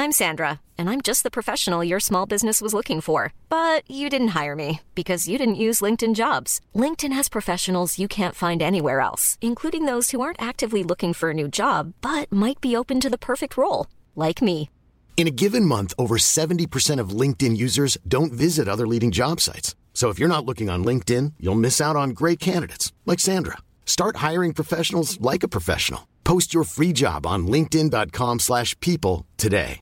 I'm Sandra, and I'm just the professional your small business was looking for. But you didn't hire me because you didn't use LinkedIn Jobs. LinkedIn has professionals you can't find anywhere else, including those who aren't actively looking for a new job, but might be open to the perfect role, like me. In a given month, over 70% of LinkedIn users don't visit other leading job sites. So if you're not looking on LinkedIn, you'll miss out on great candidates like Sandra. Start hiring professionals like a professional. Post your free job on linkedin.com/people today.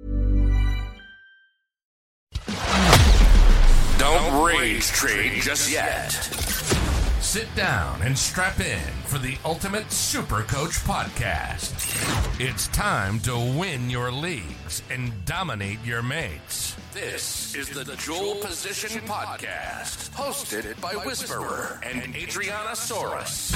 Don't rage trade just yet. Sit down and strap in for the Ultimate Supercoach Podcast. It's time to win your leagues and dominate your mates. This is the Dual Position Podcast, hosted by Whisperer and Adriana Soros.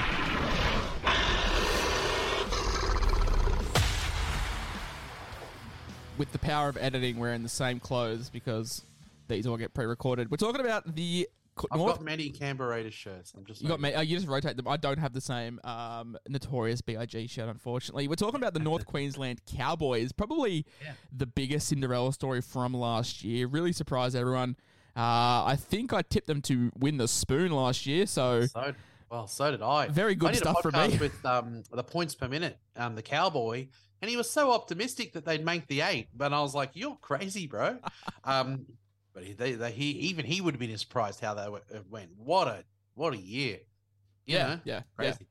With the power of editing, we're in the same clothes because these all get pre-recorded. We're talking about the I've got many Canberra Raiders shirts. You just rotate them. I don't have the same Notorious B.I.G. shirt, unfortunately. We're talking about the North Queensland Cowboys, probably the biggest Cinderella story from last year. Really surprised everyone. I think I tipped them to win the Spoon last year, so did I. Very good stuff from me. I did a podcast with the points per minute, the Cowboy, and he was so optimistic that they'd make the 8. But I was like, "You're crazy, bro." But he would have been surprised how they went. What a year! Crazy.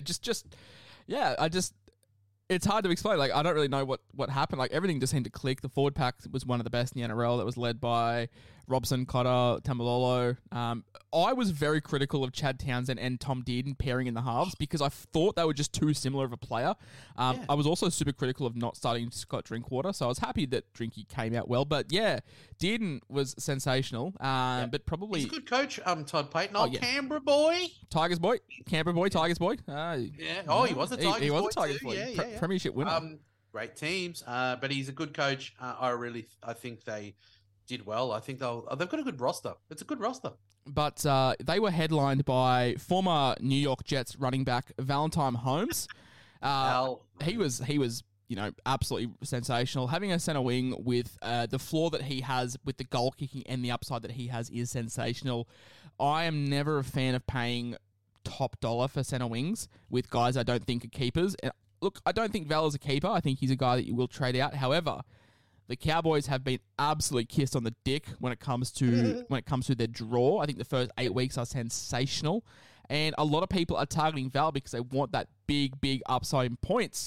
It's hard to explain. Like, I don't really know what happened. Like, everything just seemed to click. The forward pack was one of the best in the NRL. That was led by Robson, Cotter, Tamalolo. I was very critical of Chad Townsend and Tom Dearden pairing in the halves because I thought they were just too similar of a player. I was also super critical of not starting Scott Drinkwater, so I was happy that Drinky came out well. But yeah, Dearden was sensational. But probably he's a good coach. Todd Payton, Canberra boy, Tigers boy, Canberra boy, Tigers boy. He was a Tigers boy. He was a Tigers boy. Yeah. Premiership winner. Great teams, but he's a good coach. I think they did well. I think they've got a good roster. It's a good roster. But they were headlined by former New York Jets running back Valentine Holmes. He was absolutely sensational. Having a center wing with the floor that he has with the goal kicking and the upside that he has is sensational. I am never a fan of paying top dollar for center wings with guys I don't think are keepers. And look, I don't think Val is a keeper. I think he's a guy that you will trade out. However, the Cowboys have been absolutely kissed on the dick when it comes to their draw. I think the first 8 weeks are sensational. And a lot of people are targeting Val because they want that big upside in points.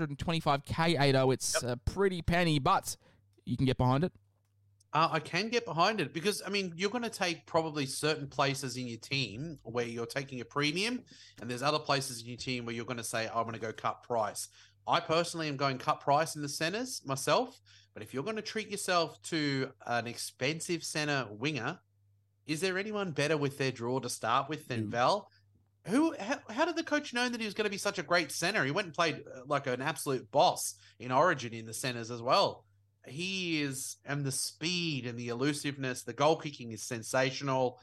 725K, Ado. It's a pretty penny, but you can get behind it. I can get behind it because, you're going to take probably certain places in your team where you're taking a premium, and there's other places in your team where you're going to say, I'm going to go cut price. I personally am going cut price in the centers myself, but if you're going to treat yourself to an expensive center winger, is there anyone better with their draw to start with than Val? How did the coach know that he was going to be such a great center? He went and played like an absolute boss in Origin in the centers as well. He is, and the speed and the elusiveness, the goal kicking is sensational.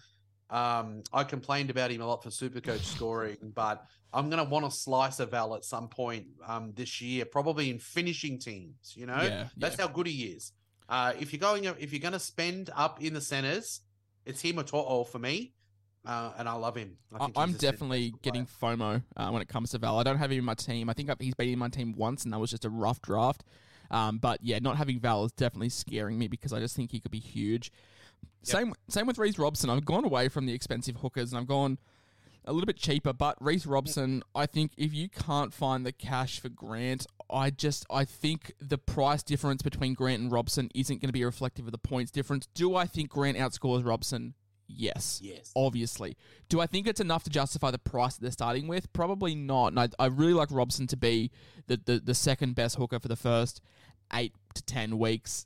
I complained about him a lot for Supercoach scoring, but I'm going to want to slice a Val at some point this year, probably in finishing teams. That's how good he is. If you're going to spend up in the centers, it's him or for me. And I love him. I'm definitely getting FOMO when it comes to Val. I don't have him in my team. I think he's been in my team once, and that was just a rough draft. But yeah, not having Val is definitely scaring me because I just think he could be huge. Yep. Same with Reece Robson. I've gone away from the expensive hookers and I've gone a little bit cheaper. But Reece Robson, I think if you can't find the cash for Grant, I think the price difference between Grant and Robson isn't going to be reflective of the points difference. Do I think Grant outscores Robson? Yes. Obviously. Do I think it's enough to justify the price that they're starting with? Probably not. And I really like Robson to be the second best hooker for the first 8 to 10 weeks.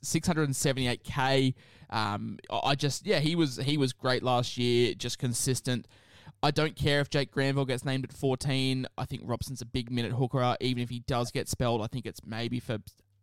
678K. He was great last year, just consistent. I don't care if Jake Granville gets named at 14. I think Robson's a big minute hooker. Even if he does get spelled, I think it's maybe for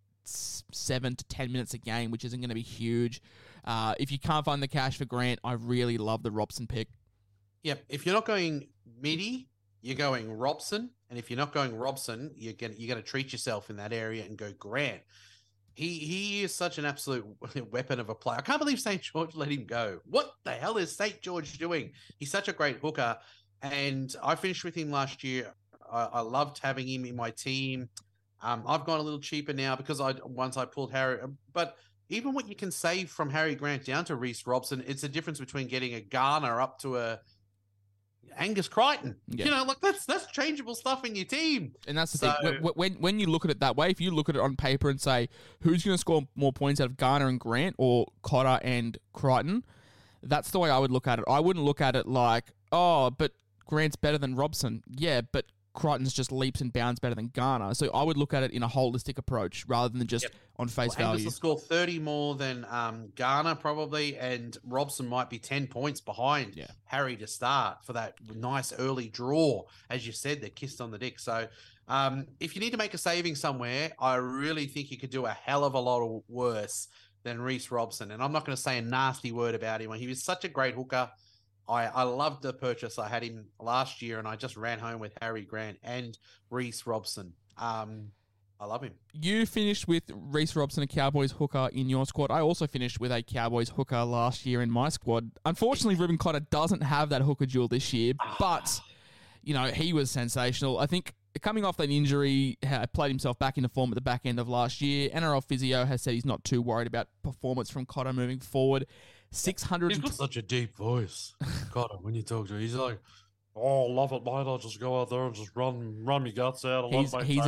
7 to 10 minutes a game, which isn't going to be huge. If you can't find the cash for Grant, I really love the Robson pick. Yep. If you're not going midi, you're going Robson. And if you're not going Robson, you're going to treat yourself in that area and go Grant. He is such an absolute weapon of a player. I can't believe St. George let him go. What the hell is St. George doing? He's such a great hooker, and I finished with him last year. I loved having him in my team. I've gone a little cheaper now because once I pulled Harry, but even what you can save from Harry Grant down to Reece Robson, it's a difference between getting a Garner up to a Angus Crichton. Yeah. You know, like that's changeable stuff in your team. And that's the thing. When you look at it that way, if you look at it on paper and say, who's going to score more points out of Garner and Grant or Cotter and Crichton, that's the way I would look at it. I wouldn't look at it like, oh, but Grant's better than Robson. Yeah, but Crichton's just leaps and bounds better than Garner. So I would look at it in a holistic approach rather than just on face value. Angus will score 30 more than Garner probably, and Robson might be 10 points behind Harry to start for that nice early draw. As you said, they're kissed on the dick. So if you need to make a saving somewhere, I really think you could do a hell of a lot worse than Reece Robson. And I'm not going to say a nasty word about him. He was such a great hooker. I loved the purchase. I had him last year, and I just ran home with Harry Grant and Reece Robson. I love him. You finished with Reece Robson, a Cowboys hooker, in your squad. I also finished with a Cowboys hooker last year in my squad. Unfortunately, Reuben Cotter doesn't have that hooker duel this year, but he was sensational. I think coming off that injury, played himself back into form at the back end of last year. NRL Physio has said he's not too worried about performance from Cotter moving forward. 600. He's got such a deep voice, Cotter, when you talk to him. He's like, oh, love it, mate. I'll just go out there and just run my guts out. I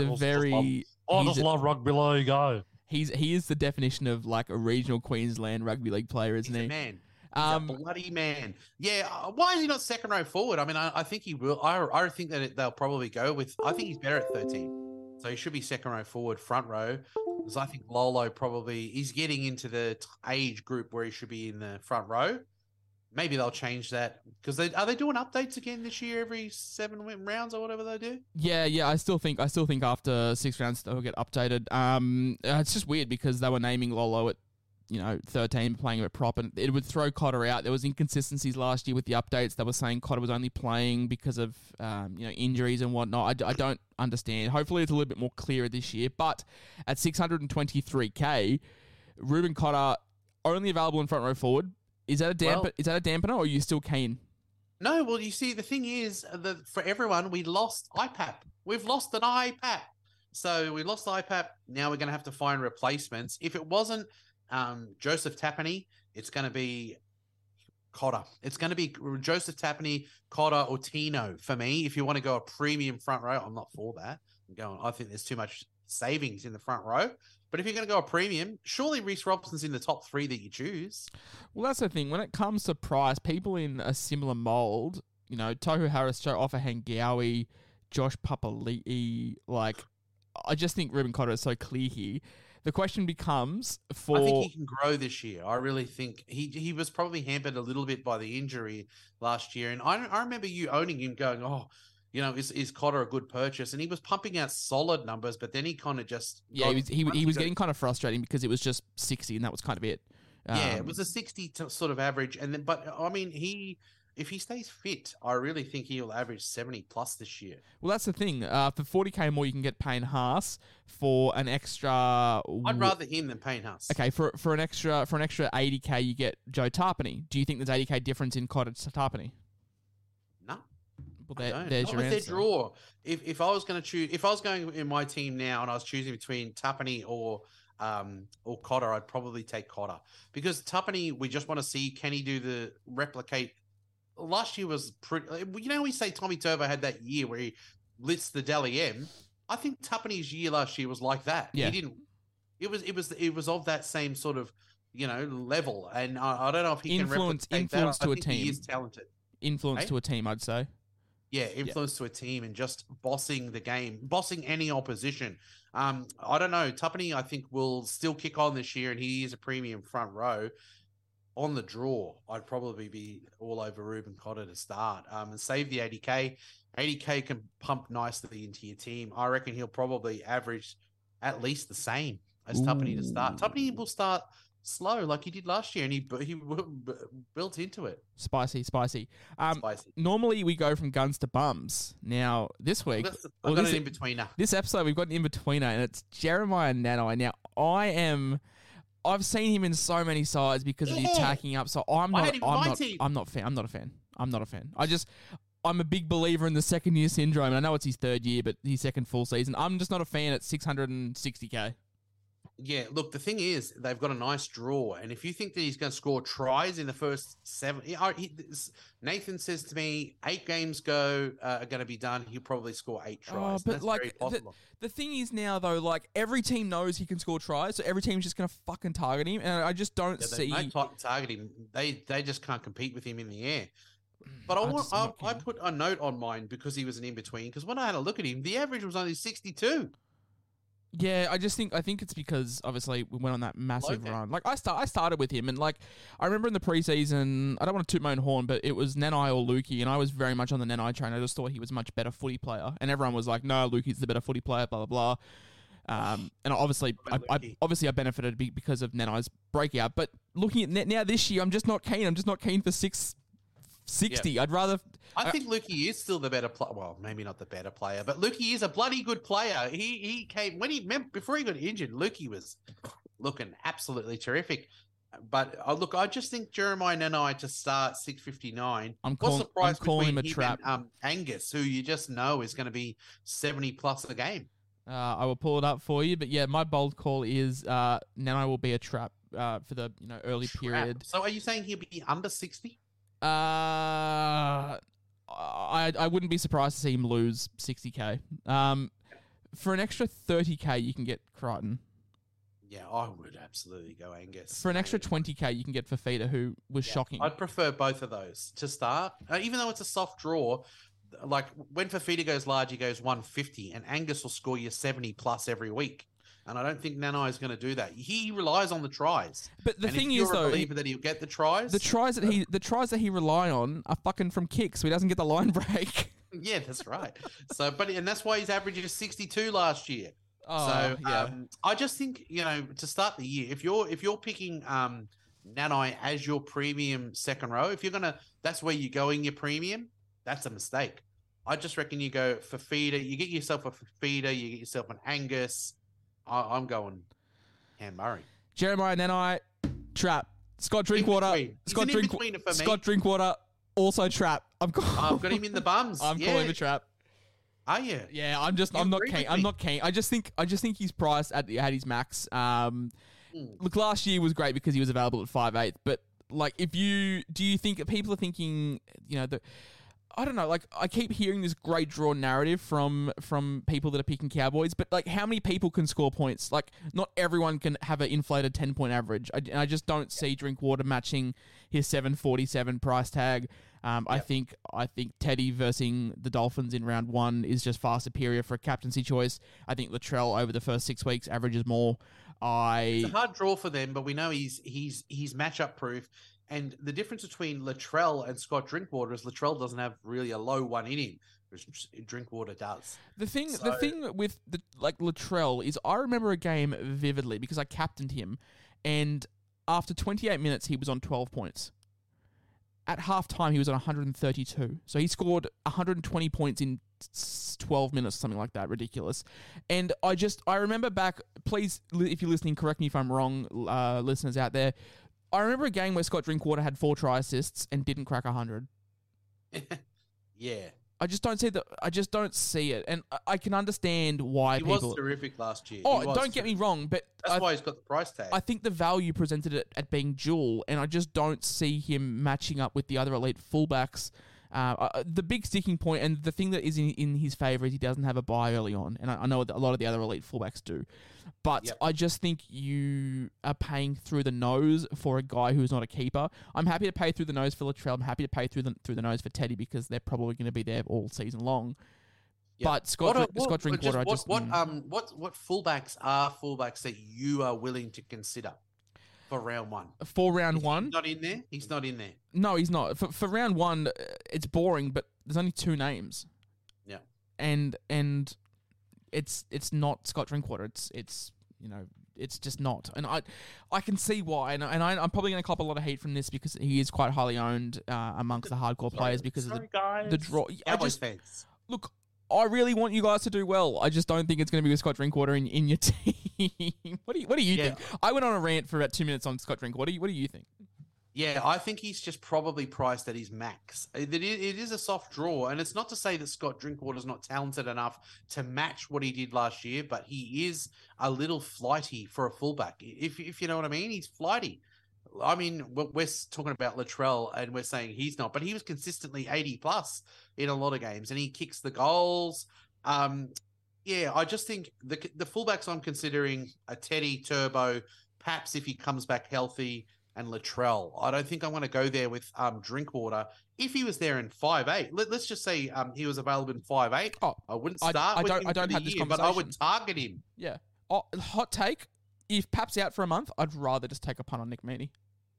just love rugby league. He is the definition of like a regional Queensland rugby league player, isn't he? He's a man. He's a bloody man. Yeah. Why is he not second row forward? I mean, I think he will. I think that they'll probably go with. I think he's better at 13, so he should be second row forward, front row. Because I think Lolo he's getting into the age group where he should be in the front row. Maybe they'll change that because are they doing updates again this year every 7 rounds or whatever they do? Yeah. I still think after 6 rounds they'll get updated. It's just weird because they were naming Lolo at 13, playing him at prop, and it would throw Cotter out. There was inconsistencies last year with the updates. They were saying Cotter was only playing because of injuries and whatnot. I don't understand. Hopefully it's a little bit more clearer this year. But at 623k, Reuben Cotter only available in front row forward. Is that a dampener, or are you still keen? No. Well, you see, the thing is that for everyone, we lost IPAP. We've lost an IPAP. So we lost IPAP. Now we're going to have to find replacements. If it wasn't Joseph Tapine, it's going to be Cotter. It's going to be Joseph Tapine, Cotter, or Tino for me. If you want to go a premium front row, I'm not for that. I think there's too much savings in the front row. But if you're going to go a premium, surely Reece Robson's in the top 3 that you choose. Well, that's the thing. When it comes to price, people in a similar mold, Tohu Harris, Joe Offahengawi, Josh Papali'i, I just think Reuben Cotter is so clear here. The question becomes I think he can grow this year. I really think he was probably hampered a little bit by the injury last year. And I remember you owning him going, is Cotter a good purchase? And he was pumping out solid numbers, but then he kind of just... he was getting kind of frustrating because it was just 60 and that was kind of it. It was a 60 sort of average. But I mean, if he stays fit, I really think he'll average 70 plus this year. Well, that's the thing. For 40k more, you can get Payne Haas for an extra. I'd rather him than Payne Haas. Okay, for an extra 80k, you get Joe Tarpany. Do you think there's 80k difference in Cotter to Tarpany? No. Well, there's your answer. Their draw. If I was going to choose, if I was going in my team now and I was choosing between Tarpany or Cotter, I'd probably take Cotter because Tarpany, we just want to see can he replicate. Last year was pretty. We say Tommy Turbo had that year where he blitzed the Dally M. I think Tarpany's year last year was like that. Yeah. He didn't. It was of that same sort of level, and I don't know if he can replicate that. To a team. He is talented. Influence to a team, I'd say. Yeah, influence to a team and just bossing the game, bossing any opposition. I don't know. Tarpany, I think, will still kick on this year, and he is a premium front row. On the draw, I'd probably be all over Reuben Cotter to start and save the 80k. 80k can pump nicely into your team. I reckon he'll probably average at least the same as Tarpany to start. Tarpany will start slow like he did last year, and he built into it. Spicy. Normally we go from guns to bums. Now this week, I've got an in-betweener. This episode we've got an in-betweener, and it's Jeremiah Nanai. Now I've seen him in so many sides because of the attacking up. So I'm not a fan. I'm not a fan. I'm a big believer in the second year syndrome. And I know it's his third year, but his second full season. I'm just not a fan at 660K. Yeah, look, the thing is, they've got a nice draw, and if you think that he's going to score tries in the first 7, Nathan says to me, 8 games are going to be done. He'll probably score 8 tries. But like the thing is now though, like every team knows he can score tries, so every team's just going to fucking target him, and I just don't see. They don't target him. They just can't compete with him in the air. But I put a note on mine because he was an in between. Because when I had a look at him, the average was only 62. Yeah, I think it's because obviously we went on that massive run. Like I started with him, and like I remember in the preseason, I don't want to toot my own horn, but it was Nanai or Lukey, and I was very much on the Nanai train. I just thought he was a much better footy player, and everyone was like, "No, Lukey's the better footy player." Blah blah blah. And obviously, I benefited because of Nanai's breakout. But looking at now this year, I'm just not keen. I'm just not keen for 660. Yep. I'd rather. I think Lukey is still the better player. Well, maybe not the better player, but Lukey is a bloody good player. He came before he got injured. Lukey was looking absolutely terrific. But I just think Jeremiah Nanai to start 659. I'm calling him a trap. And, Angus, who you just know is going to be 70 plus a game. I will pull it up for you, but yeah, my bold call is Nanai will be a trap for the early period. So are you saying he'll be under 60? I wouldn't be surprised to see him lose 60K. For an extra 30K, you can get Crichton. Yeah, I would absolutely go Angus. For an extra 20K, you can get Fafita, who was shocking. I'd prefer both of those to start. Even though it's a soft draw, like when Fafita goes large, he goes 150, and Angus will score you 70 plus every week. And I don't think Nanai is going to do that. He relies on the tries. But the thing is, though, that he'll get the tries. The tries that he rely on are fucking from kicks, so he doesn't get the line break. Yeah, that's right. And that's why his average is 62 last year. Oh, so yeah. I just think to start the year, if you're picking Nanai as your premium second row, that's where you're going your premium. That's a mistake. I just reckon you go Fafita. You get yourself a Fafita. You get yourself an Angus. I'm going Cam Murray. Jeremiah Nanai, trap. Scott Drinkwater. Scott Drinkwater, also trap. I've got him in the bums. I'm calling him a trap. Are you? Yeah, I'm not keen. I'm not keen. I just think he's priced at his max. Look, last year was great because he was available at 5'8", but like, do you think people are thinking, I don't know, like I keep hearing this great draw narrative from people that are picking Cowboys, but like how many people can score points? Like not everyone can have an inflated 10-point average. I just don't see Drinkwater matching his 747 price tag. I think Teddy versus the Dolphins in round 1 is just far superior for a captaincy choice. I think Latrell over the first 6 weeks averages more. It's a hard draw for them, but we know he's matchup proof. And the difference between Latrell and Scott Drinkwater is Latrell doesn't have really a low one in him, which Drinkwater does. The thing with Latrell is I remember a game vividly because I captained him, and after 28 minutes he was on 12 points. At halftime he was on 132, so he scored 120 points in 12 minutes, something like that, ridiculous. And I remember back. Please, if you're listening, correct me if I'm wrong, listeners out there. I remember a game where Scott Drinkwater had 4 try assists and didn't crack 100. Yeah. I just don't see it. And I can understand why he was terrific last year. Oh, don't get me wrong, but that's why he's got the price tag. I think the value presented at being dual, and I just don't see him matching up with the other elite fullbacks. The big sticking point, and the thing that is in his favour, is he doesn't have a bye early on, and I know a lot of the other elite fullbacks do. But I just think you are paying through the nose for a guy who's not a keeper. I'm happy to pay through the nose for Latrell. I'm happy to pay through the nose for Teddy because they're probably going to be there all season long. Yep. But Scott Drinkwater, what fullbacks are fullbacks that you are willing to consider for round 1? For round 1, he's not in there. He's not in there. No, he's not. For round 1, it's boring, but there's only 2 names. Yeah, and it's not Scott Drinkwater. It's just not. And I can see why. And I'm probably going to cop a lot of hate from this because he is quite highly owned amongst the hardcore players because of the draw. Cowboys fans. Look, I really want you guys to do well. I just don't think it's going to be with Scott Drinkwater in your team. What do you think? I went on a rant for about 2 minutes on Scott Drinkwater. What do you think? Yeah, I think he's just probably priced at his max. It is a soft draw, and it's not to say that Scott Drinkwater's not talented enough to match what he did last year, but he is a little flighty for a fullback. If you know what I mean, he's flighty. I mean, we're talking about Latrell, and we're saying he's not, but he was consistently 80 plus in a lot of games, and he kicks the goals. Yeah, I just think the fullbacks I'm considering are Teddy, Turbo, perhaps if he comes back healthy, and Latrell. I don't think I'm going to go there with Drinkwater. If he was there in 5'8", let's just say he was available in 5'8", I wouldn't start with him for the year, but I would target him. Yeah. Hot take, if Pap's out for a month, I'd rather just take a punt on Nick Meaney.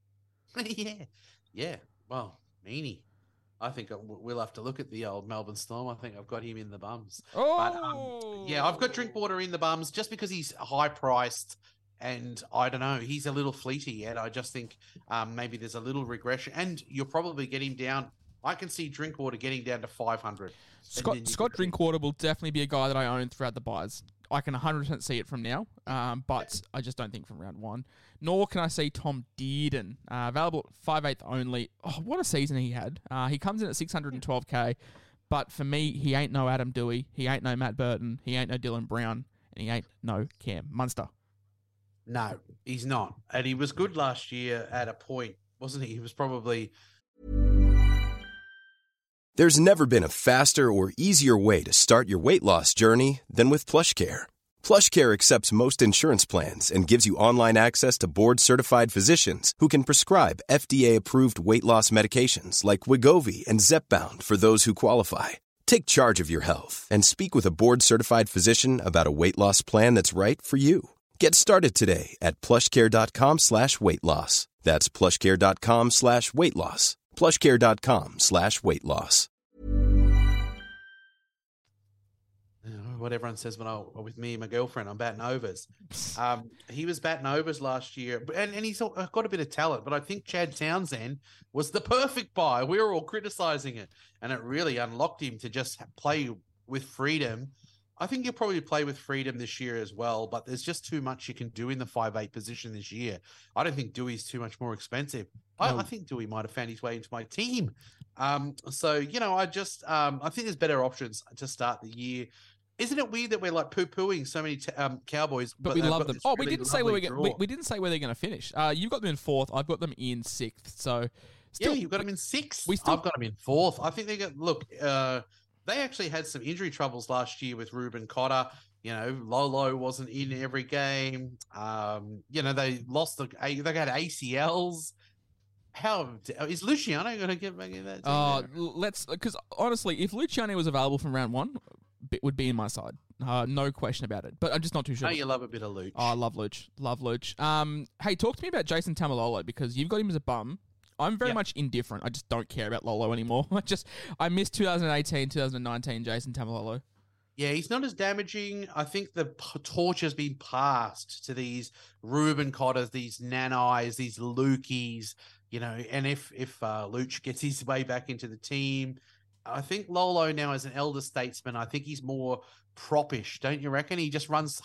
Yeah. Well, Meaney. I think we'll have to look at the old Melbourne Storm. I think I've got him in the bums. Oh! But, I've got Drinkwater in the bums just because he's high-priced. And I don't know, he's a little fleety, and I just think maybe there's a little regression. And you'll probably get him down. I can see Drinkwater getting down to 500. Scott Drinkwater will definitely be a guy that I own throughout the buys. I can 100% see it from now, but I just don't think from round one. Nor can I see Tom Dearden, available 5'8" only. Oh, what a season he had. He comes in at 612K, but for me, he ain't no Adam Dewey. He ain't no Matt Burton. He ain't no Dylan Brown. And he ain't no Cam Munster. No, he's not. And he was good last year at a point, wasn't he? He was probably... There's never been a faster or easier way to start your weight loss journey than with PlushCare. PlushCare accepts most insurance plans and gives you online access to board-certified physicians who can prescribe FDA-approved weight loss medications like Wegovy and Zepbound for those who qualify. Take charge of your health and speak with a board-certified physician about a weight loss plan that's right for you. Get started today at plushcare.com/weight loss. That's plushcare.com/weight loss. plushcare.com/weight loss. What everyone says when with me and my girlfriend, I'm batting overs. He was batting overs last year, and he's got a bit of talent, but I think Chad Townsend was the perfect buy. We were all criticizing it, and it really unlocked him to just play with freedom. I think he'll probably play with freedom this year as well, but there's just too much you can do in the 5'8" position this year. I don't think Dewey's too much more expensive. I think Dewey might have found his way into my team. So, I think there's better options to start the year. Isn't it weird that we're like poo-pooing so many Cowboys? But we love them. We didn't say where we didn't say where they're going to finish. You've got them in 4th. I've got them in 6th. So still, you've got them in 6th. I've got them in 4th. I think they got they actually had some injury troubles last year with Ruben Cotter. Lolo wasn't in every game. They lost they got ACLs. How is Luciano going to get back in that team? Because honestly, if Luciano was available from round 1, it would be in my side. No question about it. But I'm just not too sure. No, you love a bit of Luch. Oh, I love Luch. Hey, talk to me about Jason Tamalolo, because you've got him as a bum. I'm very much indifferent. I just don't care about Lolo anymore. I miss 2018, 2019 Jason Tamalolo. Yeah, he's not as damaging. I think the torch has been passed to these Ruben Cotters, these Nanais, these Lukies, and if Luch gets his way back into the team, I think Lolo now as an elder statesman, I think he's more propish, don't you reckon? He runs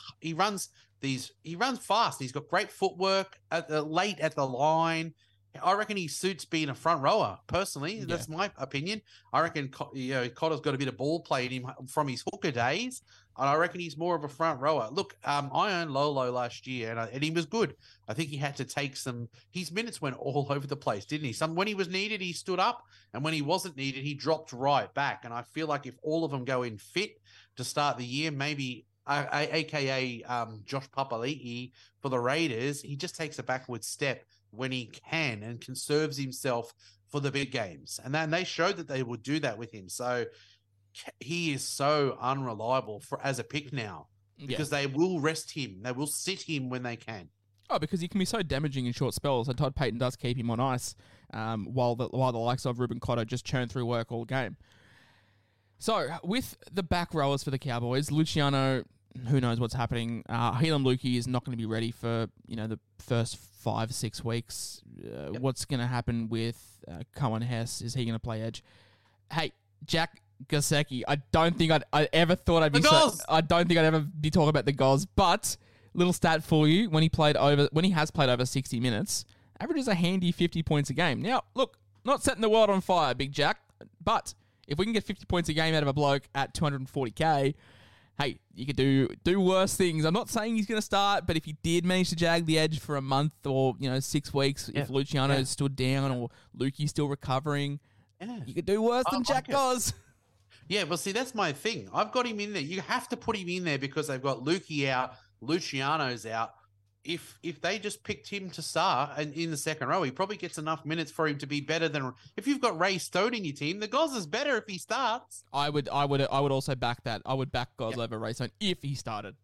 fast. He's got great footwork late at the line. I reckon he suits being a front rower, personally. That's my opinion. I reckon Cotter's got a bit of ball play in him from his hooker days, and I reckon he's more of a front rower. Look, I owned Lolo last year, and he was good. I think he had to take his minutes went all over the place, didn't he? When he was needed, he stood up, and when he wasn't needed, he dropped right back. And I feel like if all of them go in fit to start the year, maybe aka Josh Papali'i for the Raiders, he just takes a backward step when he can and conserves himself for the big games. And then they showed that they would do that with him. So he is so unreliable as a pick now because they will rest him. They will sit him when they can. Oh, because he can be so damaging in short spells, and Todd Payton does keep him on ice while the likes of Ruben Cotter just churn through work all game. So with the back rowers for the Cowboys, Luciano, who knows what's happening. Heilum Luki is not going to be ready for the first 5-6 weeks. What's going to happen with Cohen Hess? Is he going to play edge? Hey, Jack Gasecki. I don't think I ever thought I'd be. I don't think I'd ever be talking about the Goz. But little stat for you: when he has played over 60 minutes, averages a handy 50 points a game. Now, look, not setting the world on fire, Big Jack, but if we can get 50 points a game out of a bloke at 240k, hey, you could do worse things. I'm not saying he's going to start, but if he did manage to jag the edge for a month or 6 weeks, if Luciano stood down or Lukey's still recovering, you could do worse than Jack Goz. Yeah, well, see, that's my thing. I've got him in there. You have to put him in there because they've got Lukey out, Luciano's out. If they just picked him to start and in the second row, he probably gets enough minutes for him to be better than if you've got Ray Stone in your team. The Goz is better if he starts. I would also back that. I would back Goz over Ray Stone if he started.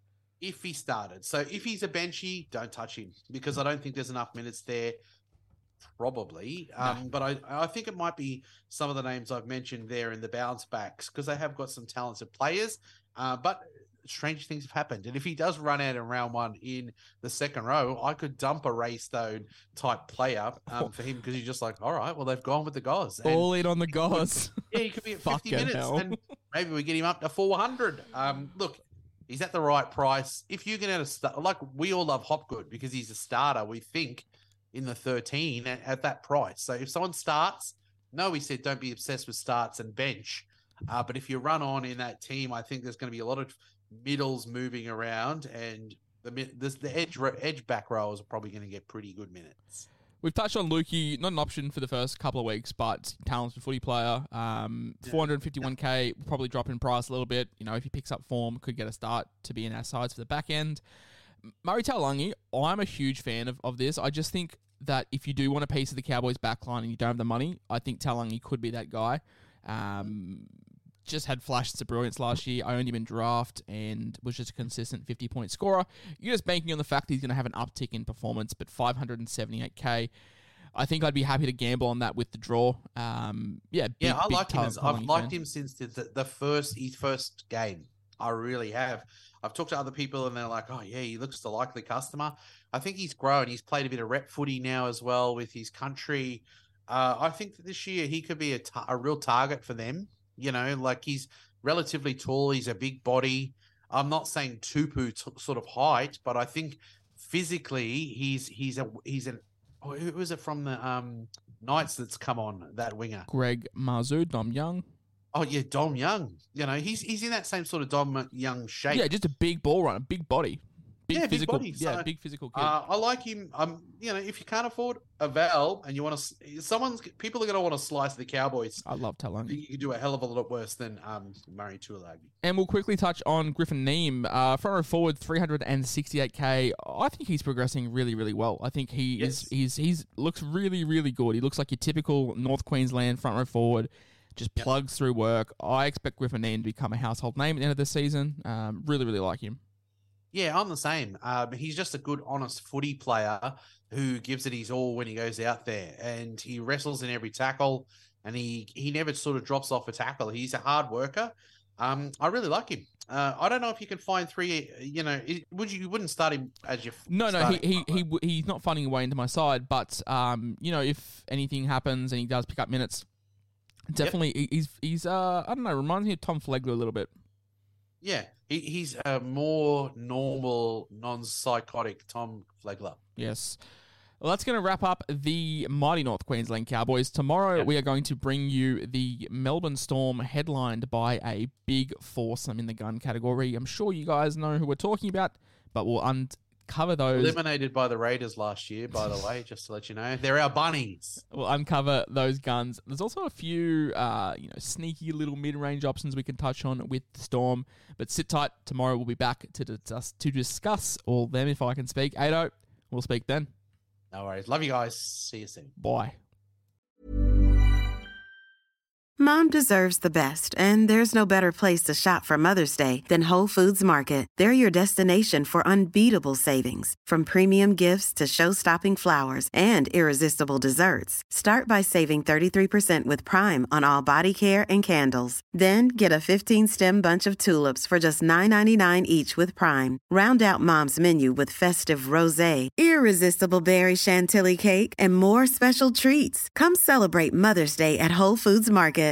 So if he's a benchy, don't touch him because I don't think there's enough minutes there. Probably, but I think it might be some of the names I've mentioned there in the bounce backs because they have got some talented players, but strange things have happened. And if he does run out in round one in the second row, I could dump a Ray Stone type player for him because he's just like, all right, well, they've gone with the Goz. All in on the Goz. Yeah, he could be at 50 minutes and maybe we get him up to 400. Look, he's at the right price. If you're going to start, like we all love Hopgood because he's a starter, we think in the 13 at that price. So if someone starts, we said don't be obsessed with starts and bench. But if you run on in that team, I think there's going to be a lot of middles moving around, and the edge back rowers are probably going to get pretty good minutes. We've touched on Lukey, not an option for the first couple of weeks, but talented footy player. 451k will probably drop in price a little bit. If he picks up form, could get a start to be in our sides for the back end. Murray Taulagi, I'm a huge fan of this. I just think that if you do want a piece of the Cowboys backline and you don't have the money, I think Taulagi could be that guy. Just had flashes of brilliance last year. I owned him in draft and was just a consistent 50-point scorer. You're just banking on the fact that he's going to have an uptick in performance, but 578k. I think I'd be happy to gamble on that with the draw. I like him. I've liked him since his first game. I really have. I've talked to other people and they're like, oh, yeah, he looks the likely customer. I think he's grown. He's played a bit of rep footy now as well with his country. I think that this year he could be a real target for them. He's relatively tall. He's a big body. I'm not saying Tupu sort of height, but I think physically he's an who was it from the Knights that's come on, that winger? Greg Marzhew, Dom Young. Oh, yeah, Dom Young. He's in that same sort of Dom Young shape. Yeah, just a big ball runner, big body. Big physical, big body. Yeah, big physical kid. I like him. If you can't afford a Val and you want to, people are going to want to slice the Cowboys. I love Taulagi. You can do a hell of a lot worse than Murray Taulagi. And we'll quickly touch on Griffin Neame. Front row forward, 368k. I think he's progressing really, really well. I think he's looks really, really good. He looks like your typical North Queensland front row forward. Just plugs through work. I expect Griffin Neame to become a household name at the end of the season. Really, really like him. Yeah, I'm the same. He's just a good, honest footy player who gives it his all when he goes out there. And he wrestles in every tackle, and he never sort of drops off a tackle. He's a hard worker. I really like him. I don't know if you can find three, you wouldn't start him as your... No, he's not finding a way into my side. But, if anything happens and he does pick up minutes, definitely he's I don't know, reminds me of Tom Flegler a little bit. Yeah, he's a more normal, non-psychotic Tom Flegler. Yes. Well, that's going to wrap up the mighty North Queensland Cowboys. Tomorrow, we are going to bring you the Melbourne Storm headlined by a big foursome in the gun category. I'm sure you guys know who we're talking about, but we'll uncover those. Eliminated by the Raiders last year, by the way, just to let you know. They're our bunnies. We'll uncover those guns. There's also a few, sneaky little mid-range options we can touch on with the Storm. But sit tight. Tomorrow we'll be back to discuss all of them, if I can speak. Ado, we'll speak then. No worries. Love you guys. See you soon. Bye. Mom deserves the best, and there's no better place to shop for Mother's Day than Whole Foods Market. They're your destination for unbeatable savings, from premium gifts to show-stopping flowers and irresistible desserts. Start by saving 33% with Prime on all body care and candles. Then get a 15-stem bunch of tulips for just $9.99 each with Prime. Round out Mom's menu with festive rosé, irresistible berry chantilly cake, and more special treats. Come celebrate Mother's Day at Whole Foods Market.